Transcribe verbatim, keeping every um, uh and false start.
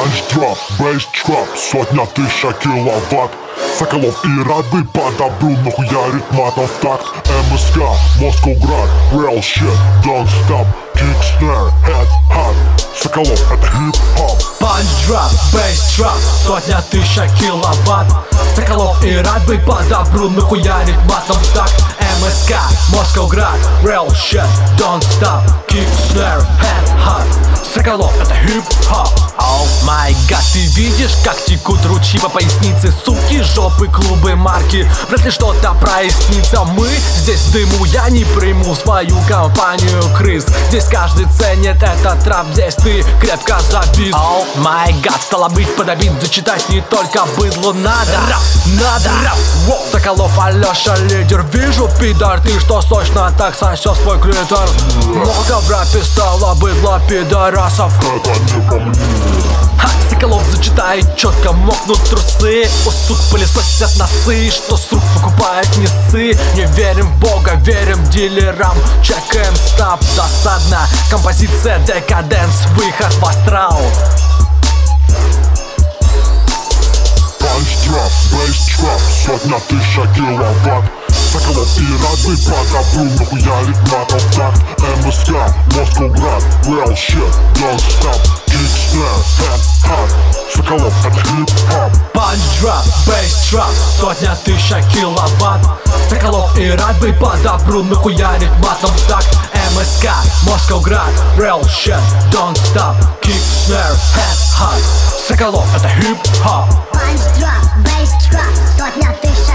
Панч-дроп, бейс-троп, сотня тысяча киловатт. Соколов и Рады по добру нахуярит матом в такт. МСК, Москвград, real shit, don't stop. Kick, snare, head, hot. Соколов — это хип-хоп. Панч-дроп, бейс-троп, сотня тысяча киловатт. Соколов и Рады по добру нахуярит матом в такт. МСК, Москвград, real shit, don't stop. Kick, snare, head, hot. Соколов — это хип-хоп. О май гад, ты видишь, как текут ручьи по пояснице? Суки, жопы, клубы, марки. Вряд ли что-то прояснится. Мы здесь в дыму, я не приму свою компанию крыс. Здесь каждый ценит этот рэп, здесь ты крепко завис. О май гад, стало быть, подобить, зачитать не только быдлу надо. Рэп, надо, рэп. Соколов, Алёша, лидер. Вижу, пидор, ты что сочно так сосёшь свой клитор. Много в рэпе стало быдло пидорасов. Это не по мне. Ха, Соколов зачитает четко, мокнут трусы. У сук пылесосят носы, что с рук покупают не ссы. Не верим в Бога, верим дилерам. Чекаем став, досадно. Композиция декаденс, выход в астрал. Панч-дроп, бейс-троп, сотня тысяча киловатт. Соколов и Рады по добру нахуярит матом в такт. МСК, Москвград, real shit, don't stop. Kick, snare, head, hot. Соколов — это хип-хоп. Панч-дроп, бейс-троп, сотня тысяча киловатт. Соколов и Рады по добру нахуярит матом в такт. МСК, Москвград, real shit, don't stop. Kick, snare, head, hot. Соколов — это хип-хоп. Панч-дроп, бейс-троп, сотня тысяч